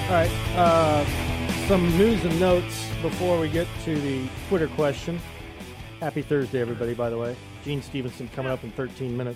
All right, some news and notes before we get to the Twitter question. Happy Thursday, everybody, by the way. Gene Stevenson coming up in 13 minutes.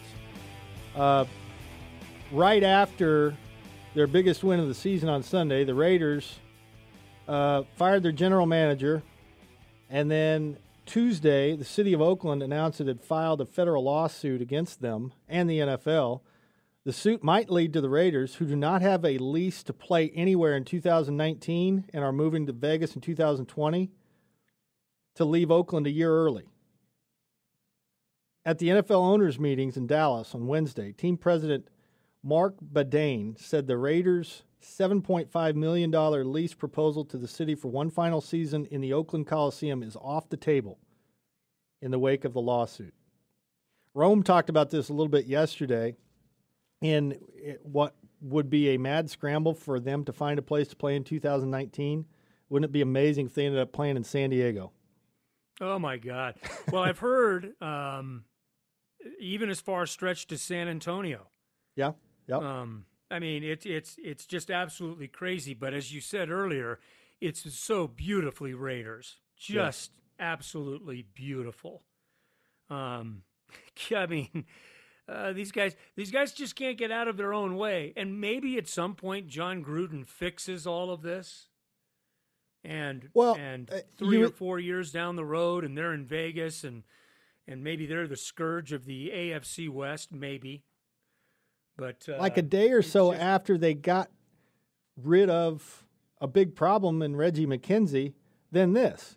Right after their biggest win of the season on Sunday, the Raiders fired their general manager, and then Tuesday, the city of Oakland announced it had filed a federal lawsuit against them and the NFL. The suit might lead to the Raiders, who do not have a lease to play anywhere in 2019 and are moving to Vegas in 2020, to leave Oakland a year early. At the NFL owners' meetings in Dallas on Wednesday, team president Mark Badane said the Raiders' $7.5 million lease proposal to the city for one final season in the Oakland Coliseum is off the table in the wake of the lawsuit. Rome talked about this a little bit yesterday in what would be a mad scramble for them to find a place to play in 2019. Wouldn't it be amazing if they ended up playing in San Diego? Oh, my God. Well, I've heard even as far stretched to San Antonio. Yeah. Yep. I mean, it's just absolutely crazy. But as you said earlier, it's so beautifully Raiders, just absolutely beautiful. I mean, these guys just can't get out of their own way. And maybe at some point, John Gruden fixes all of this. And 3 or 4 years down the road, and they're in Vegas, and maybe they're the scourge of the AFC West, maybe. But like a day or so after they got rid of a big problem in Reggie McKenzie, then this,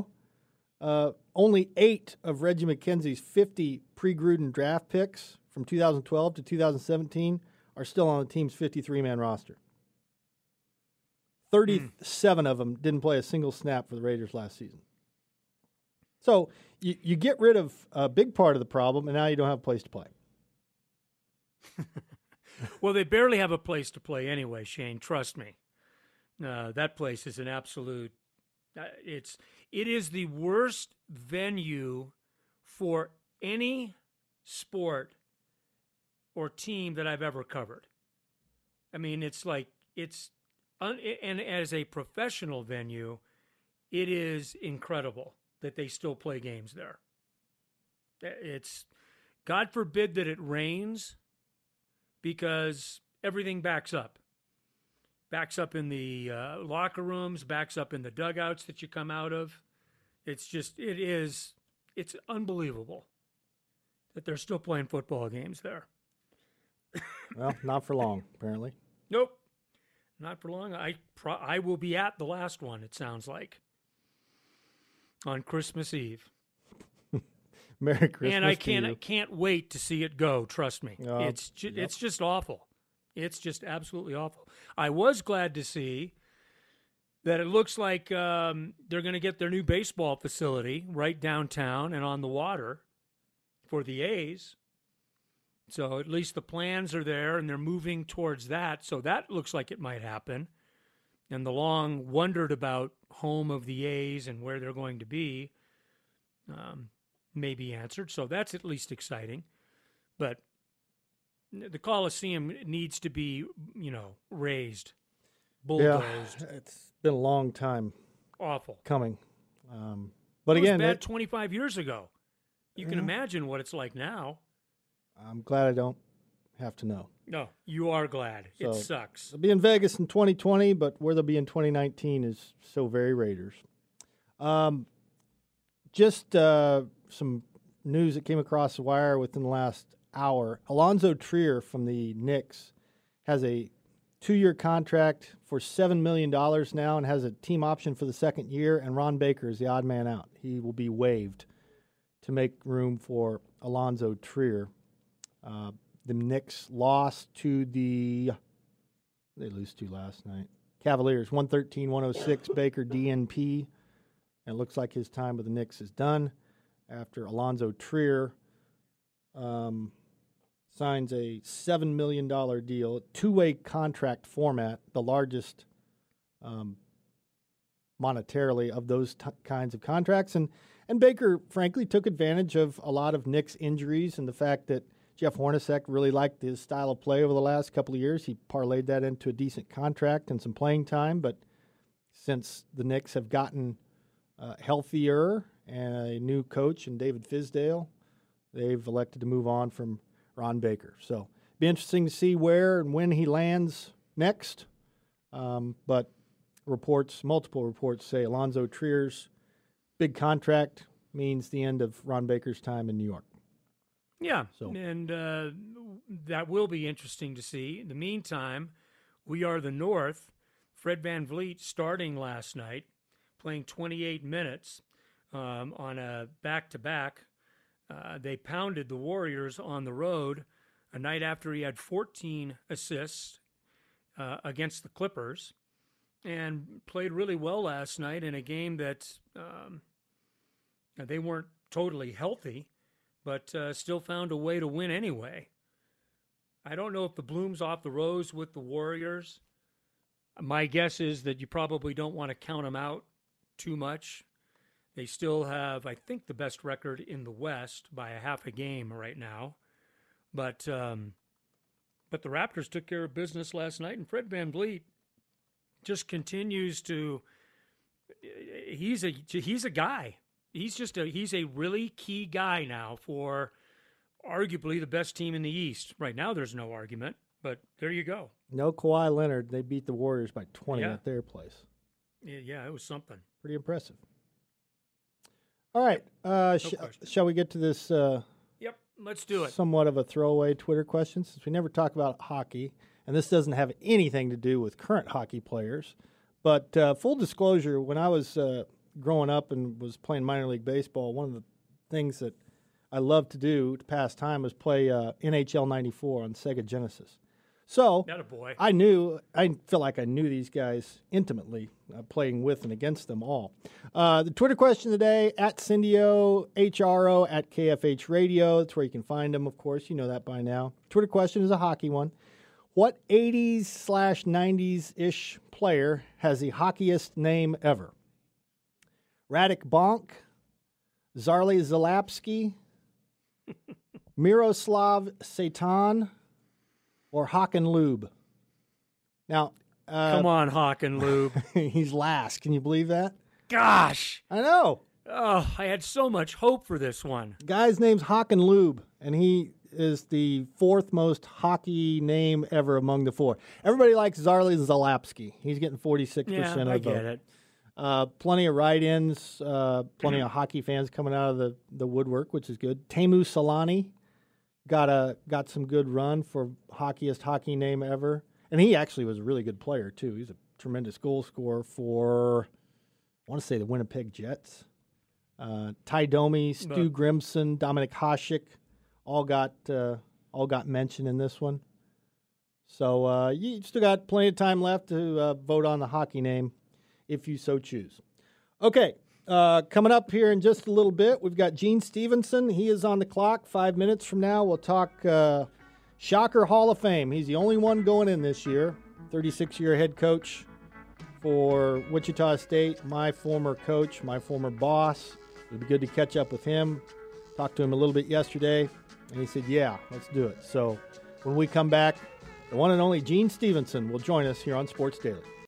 only 8 of Reggie McKenzie's 50 pre-Gruden draft picks from 2012 to 2017 are still on the team's 53-man roster. 37 of them didn't play a single snap for the Raiders last season. So you get rid of a big part of the problem, and now you don't have a place to play. Well, they barely have a place to play anyway, Shane. Trust me. That place is an absolute. It is the worst venue for any sport or team that I've ever covered. I mean, and as a professional venue, it is incredible that they still play games there. It's, God forbid that it rains, because everything backs up. Backs up in the locker rooms, backs up in the dugouts that you come out of. It's unbelievable that they're still playing football games there. Well, not for long, apparently. Nope. Not for long. I will be at the last one, it sounds like, on Christmas Eve. Merry Christmas. And I can't wait to see it go, trust me. It's just awful. It's just absolutely awful. I was glad to see that it looks like they're going to get their new baseball facility right downtown and on the water for the A's. So at least the plans are there, and they're moving towards that. So that looks like it might happen. And the long wondered about home of the A's and where they're going to be may be answered. So that's at least exciting. But the Coliseum needs to be, raised, bulldozed. Yeah, it's been a long time. Awful. Coming. But again, it was bad 25 years ago. You can imagine what it's like now. I'm glad I don't have to know. No, you are glad. So, it sucks. They'll be in Vegas in 2020, but where they'll be in 2019 is so very Raiders. Just some news that came across the wire within the last hour. Alonzo Trier from the Knicks has a 2-year contract for $7 million now and has a team option for the second year, and Ron Baker is the odd man out. He will be waived to make room for Alonzo Trier. The Knicks lost to they lose to last night. Cavaliers, 113-106, Baker DNP. And it looks like his time with the Knicks is done after Alonzo Trier signs a $7 million deal, 2-way contract format, the largest monetarily of those kinds of contracts. And Baker, frankly, took advantage of a lot of Knicks injuries and the fact that Jeff Hornacek really liked his style of play over the last couple of years. He parlayed that into a decent contract and some playing time. But since the Knicks have gotten healthier and a new coach in David Fizdale, they've elected to move on from Ron Baker. So be interesting to see where and when he lands next. But multiple reports say Alonzo Trier's big contract means the end of Ron Baker's time in New York. Yeah, and that will be interesting to see. In the meantime, we are the North. Fred VanVleet starting last night, playing 28 minutes on a back-to-back. They pounded the Warriors on the road a night after he had 14 assists against the Clippers and played really well last night in a game that they weren't totally healthy, but still found a way to win anyway. I don't know if the bloom's off the rose with the Warriors. My guess is that you probably don't want to count them out too much. They still have, I think, the best record in the West by a half a game right now. But the Raptors took care of business last night, and Fred VanVleet just continues to. He's a guy. He's a really key guy now for arguably the best team in the East. Right now, there's no argument, but there you go. No Kawhi Leonard. They beat the Warriors by 20 at their place. Yeah, it was something. Pretty impressive. All right. Shall we get to this? Yep, let's do it. Somewhat of a throwaway Twitter question, since we never talk about hockey, and this doesn't have anything to do with current hockey players. But full disclosure, when I was growing up and was playing minor league baseball, one of the things that I loved to do to pass time was play NHL 94 on Sega Genesis. So I felt like I knew these guys intimately, playing with and against them all. The Twitter question today, at Cindio, HRO, at KFH Radio. That's where you can find them, of course. You know that by now. Twitter question is a hockey one. What 80s/90s-ish player has the hockeyest name ever? Radek Bonk, Zarley Zalapsky, Miroslav Satan, or Hakan Lube? Now, come on, Hakan Lube. He's last. Can you believe that? Gosh. I know. Oh, I had so much hope for this one. Guy's name's Hakan Lube, and he is the fourth most hockey name ever among the four. Everybody likes Zarley Zalapsky. He's getting 46% of the vote. I get it. Plenty of write-ins, plenty of hockey fans coming out of the woodwork, which is good. Teemu Selanne got some good run for hockeyest hockey name ever. And he actually was a really good player, too. He's a tremendous goal scorer for, I want to say, the Winnipeg Jets. Ty Domi, Stu Grimson, Dominic Hasek all got mentioned in this one. So you still got plenty of time left to vote on the hockey name if you so choose. Okay, coming up here in just a little bit, we've got Gene Stevenson. He is on the clock. 5 minutes from now, we'll talk Shocker Hall of Fame. He's the only one going in this year. 36-year head coach for Wichita State, my former coach, my former boss. It'd be good to catch up with him. Talked to him a little bit yesterday, and he said, yeah, let's do it. So when we come back, the one and only Gene Stevenson will join us here on Sports Daily.